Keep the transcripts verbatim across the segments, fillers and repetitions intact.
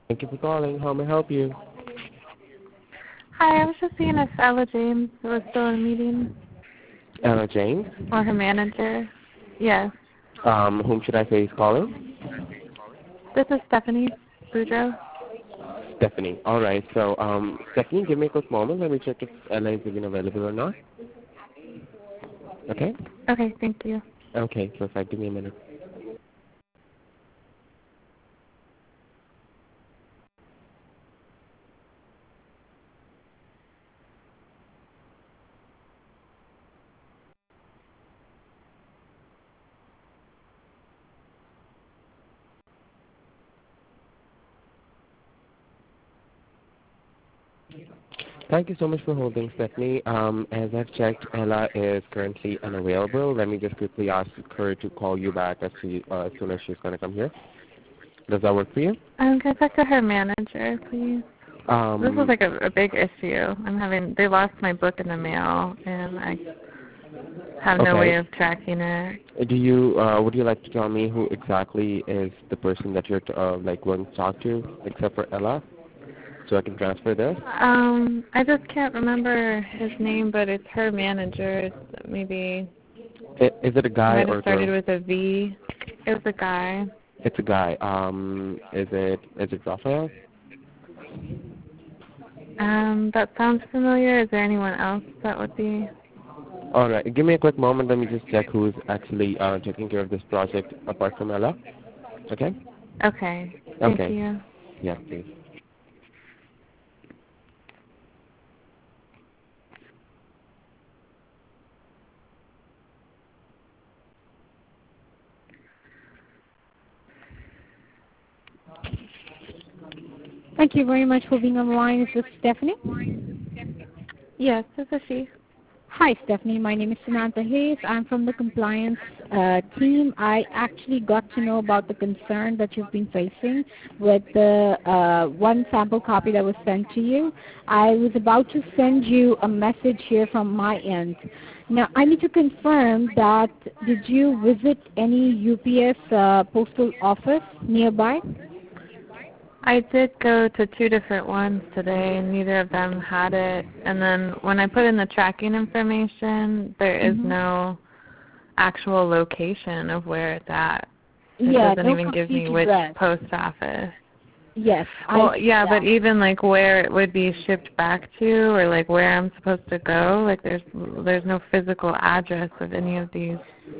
Thank you for calling. How may I help you? Hi, I was just seeing if Ella James was still in a meeting Ella James. or her manager. Yes. Um, whom should I say is calling? This is Stephanie Boudreaux. Stephanie. All right. So, um, Stephanie, give me a quick moment. Let me check if Ella is even available or not. Okay? Okay, thank you. Okay, perfect. Give me a minute. Thank you so much for holding, Stephanie. Um, as I've checked, Ella is currently unavailable. Let me just quickly ask her to call you back as, she, uh, as soon as she's going to come here. Does that work for you? Um, can I talk to her manager, please? This is Um, like a, a big issue. I'm having, they lost my book in the mail, and I have no way okay. of tracking it. Do you, uh, would you like to tell me who exactly is the person that you're, uh, like, going to talk to, except for Ella, so I can transfer this? Um, I just can't remember his name, but it's her manager. It's maybe, I- Is it a it guy might or have a started girl? with a V. It was a guy. It's a guy. Um, is it, is it Raphael? Um, that sounds familiar. Is there anyone else that would be? All right. Give me a quick moment. Let me just check who's actually uh, taking care of this project apart from Ella. Okay? Okay. Thank Okay. you. Yeah, please. Thank you very much for being on the line. Is this Stephanie? Yes, this is she. Hi, Stephanie. My name is Samantha Hayes. I'm from the compliance uh, team. I actually got to know about the concern that you've been facing with the uh, one sample copy that was sent to you. I was about to send you a message here from my end. Now, I need to confirm that did you visit any U P S uh, postal office nearby? I did go to two different ones today, and neither of them had it. And then when I put in the tracking information, there is Mm-hmm. no actual location of where it's at. It Yeah, doesn't no even give complete me which address. post office. Yes, I Well, yeah, see but that. even like where it would be shipped back to, or like where I'm supposed to go, like there's there's no physical address of any of these,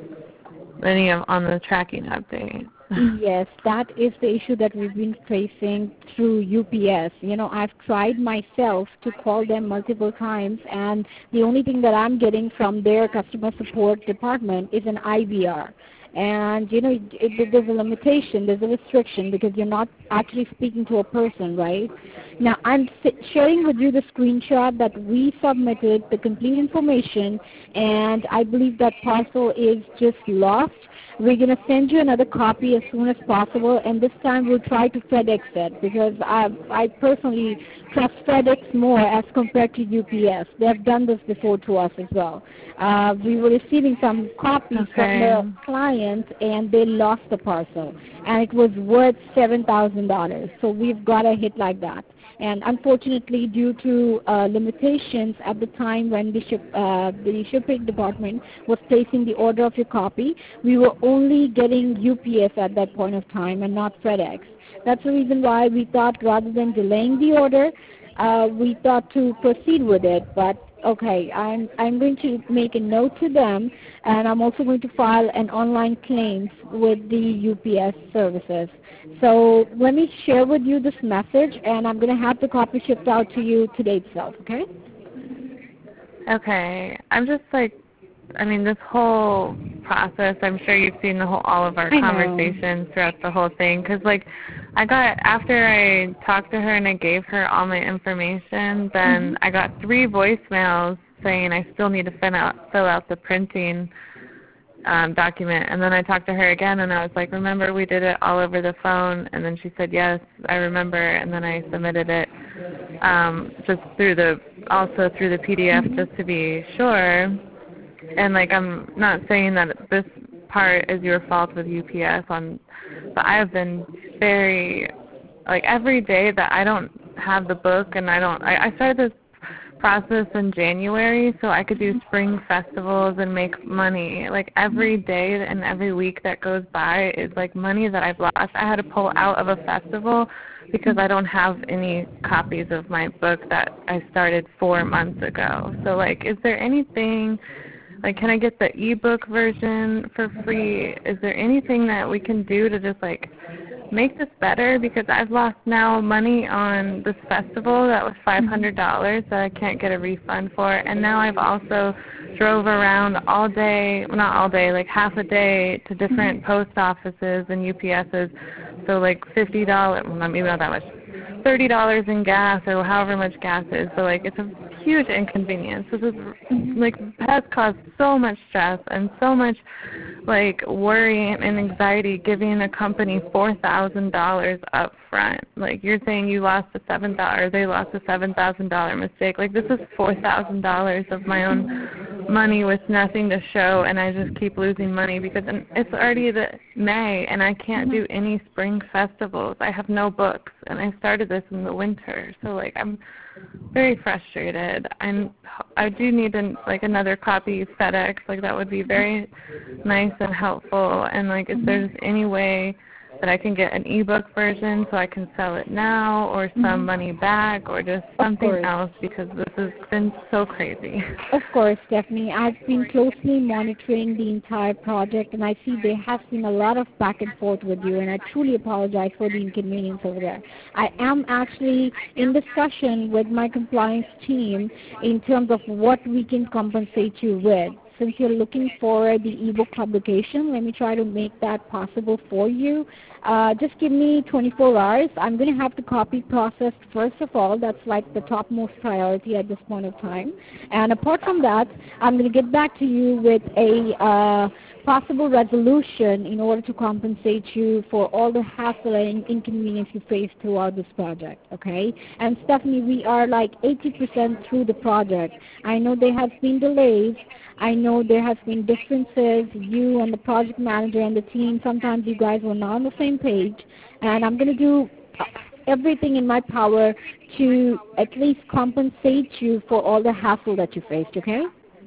any of on the tracking update. Yes, that is the issue that we've been facing through U P S. You know, I've tried myself to call them multiple times, and the only thing that I'm getting from their customer support department is an I V R. And, you know, it, it, there's a limitation, there's a restriction because you're not actually speaking to a person, right? Now, I'm s- sharing with you the screenshot that we submitted, the complete information, and I believe that parcel is just lost. We're going to send you another copy as soon as possible, and this time we'll try to FedEx it because I, I personally trust FedEx more as compared to U P S. They've done this before to us as well. Uh, we were receiving some copies from Okay. the client, and they lost the parcel, and it was worth seven thousand dollars. So we've got a hit like that. And unfortunately, due to uh, limitations at the time when the, ship, uh, the shipping department was placing the order of your copy, we were only getting U P S at that point of time and not FedEx. That's the reason why we thought rather than delaying the order, uh, we thought to proceed with it. But okay, I'm, I'm going to make a note to them, and I'm also going to file an online claim with the U P S services. So let me share with you this message, and I'm going to have the copy shipped out to you today itself, okay? Okay. I'm just like, I mean, this whole process, I'm sure you've seen the whole, all of our I know. conversations throughout the whole thing. Because, like, I got, after I talked to her and I gave her all my information, Mm-hmm. then I got three voicemails saying I still need to fill out, fill out the printing um, document. And then I talked to her again, and I was like, remember we did it all over the phone? And then she said, yes, I remember. And then I submitted it um, just through the, also through the P D F Mm-hmm. just to be sure. And like, I'm not saying that this part is your fault with U P S on, but I have been very like every day that I don't have the book and I don't, I, I started this process in January so I could do spring festivals and make money. Like every day and every week that goes by is like money that I've lost. I had to pull out of a festival because I don't have any copies of my book that I started four months ago. So like, is there anything, like can I get the ebook version for free? Is there anything that we can do to just like make this better, because I've lost now money on this festival that was five hundred dollars that I can't get a refund for, and now I've also drove around all day, well not all day, like half a day to different post offices and U P S's, so like fifty dollars, well not, maybe not that much, thirty dollars in gas or however much gas is, so like it's a huge inconvenience. This is like has caused so much stress and so much like worry and anxiety giving a company four thousand dollars up front. Like you're saying you lost a seven thousand dollars, they lost a seven thousand dollars mistake. Like this is four thousand dollars of my own money with nothing to show, and I just keep losing money because it's already the May and I can't do any spring festivals. I have no books, and I started this in the winter, so like I'm very frustrated. I'm I do need an, like another copy FedEx. Like that would be very nice and helpful. And like if there's any way that I can get an ebook version so I can sell it now, or some mm-hmm. money back, or just something else, because this has been so crazy. Of course, Stephanie. I've been closely monitoring the entire project, and I see there has been a lot of back and forth with you, and I truly apologize for the inconvenience over there. I am actually in discussion with my compliance team in terms of what we can compensate you with. Since you're looking for the ebook publication, let me try to make that possible for you. Uh, just give me twenty-four hours. I'm going to have the copy processed first of all. That's like the topmost priority at this point of time. And apart from that, I'm going to get back to you with a uh, possible resolution in order to compensate you for all the hassle and inconvenience you faced throughout this project, okay? And Stephanie, we are like eighty percent through the project. I know there has been delays. I know there has been differences, you and the project manager and the team, sometimes you guys were not on the same page, and I'm going to do everything in my power to at least compensate you for all the hassle that you faced, okay?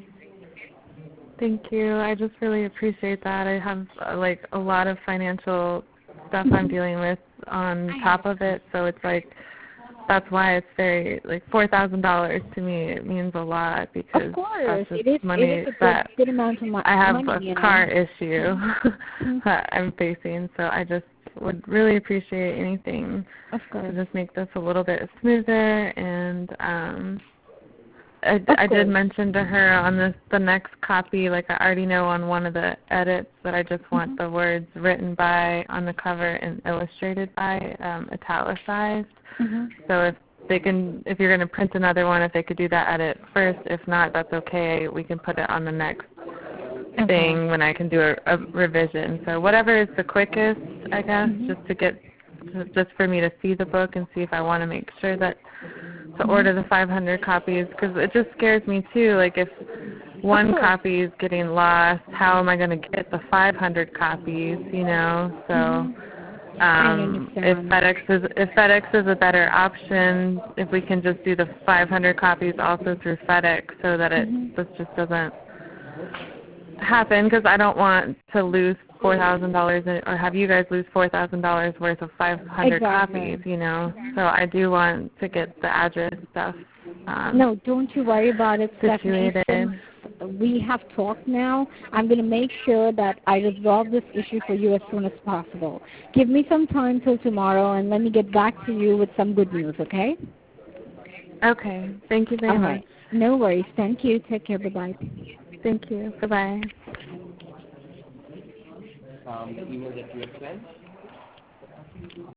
Thank you. I just really appreciate that. I have uh, like a lot of financial stuff I'm dealing with on top of it, so it's like, that's why it's very, like four thousand dollars to me, it means a lot, because of course, that's just it is, money it is a that good, good amount of mo- I have money, a you know? car issue that I'm facing, so I just would really appreciate anything of course. to just make this a little bit smoother. And um, I, I did mention to her on this, the next copy, like I already know on one of the edits that I just want mm-hmm. the words written by on the cover and illustrated by um, italicized. Mm-hmm. So if they can, if you're going to print another one, if they could do that edit first. If not, that's okay. We can put it on the next okay. thing when I can do a, a revision. So whatever is the quickest, I guess, mm-hmm. just to get, just for me to see the book and see if I want to make sure that to order the five hundred copies, because it just scares me too. Like if one copy is getting lost, how am I going to get the five hundred copies? You know, so. Mm-hmm. Um, if FedEx is if FedEx is a better option, if we can just do the five hundred copies also through FedEx, so that it mm-hmm. this just doesn't happen, because I don't want to lose four thousand dollars or have you guys lose four thousand dollars worth of five hundred exactly. copies. You know, so I do want to get the address stuff. Um, no, don't you worry about it, situated. Stephanie. We have talked now. I'm going to make sure that I resolve this issue for you as soon as possible. Give me some time till tomorrow, and let me get back to you with some good news, okay? Okay. Thank you very All much. right. No worries. Thank you. Take care. Bye-bye. Thank you. Bye-bye. Um, the email that you have sent?